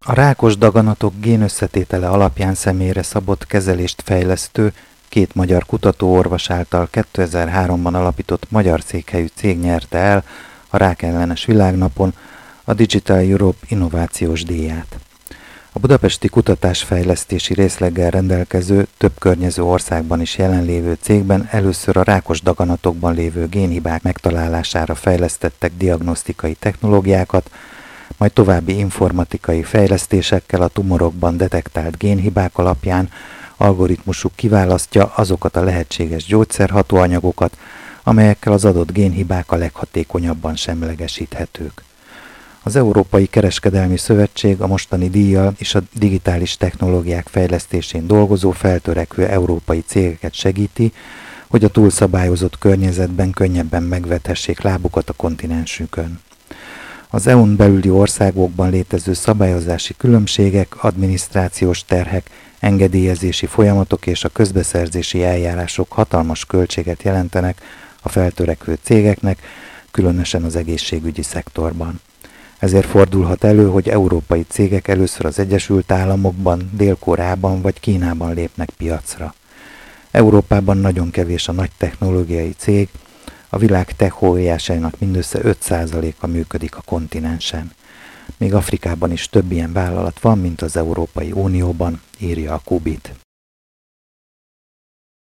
A rákos daganatok génösszetétele alapján személyre szabott kezelést fejlesztő, két magyar kutatóorvos által 2003-ban alapított magyar székhelyű cég nyerte el a rákellenes világnapon a Digital Europe innovációs díját. A budapesti kutatásfejlesztési részleggel rendelkező, több környező országban is jelenlévő cégben először a rákos daganatokban lévő génhibák megtalálására fejlesztettek diagnosztikai technológiákat, majd további informatikai fejlesztésekkel a tumorokban detektált génhibák alapján algoritmusuk kiválasztja azokat a lehetséges gyógyszerhatóanyagokat, amelyekkel az adott génhibák a leghatékonyabban semlegesíthetők. Az Európai Kereskedelmi Szövetség a mostani díjjal és a digitális technológiák fejlesztésén dolgozó feltörekvő európai cégeket segíti, hogy a túlszabályozott környezetben könnyebben megvethessék lábukat a kontinensükön. Az EU-n belüli országokban létező szabályozási különbségek, adminisztrációs terhek, engedélyezési folyamatok és a közbeszerzési eljárások hatalmas költséget jelentenek a feltörekvő cégeknek, különösen az egészségügyi szektorban. Ezért fordulhat elő, hogy európai cégek először az Egyesült Államokban, Dél-Koreában vagy Kínában lépnek piacra. Európában nagyon kevés a nagy technológiai cég, a világ tech óriásainak mindössze 5%-a működik a kontinensen. Még Afrikában is több ilyen vállalat van, mint az Európai Unióban, írja a Kubit.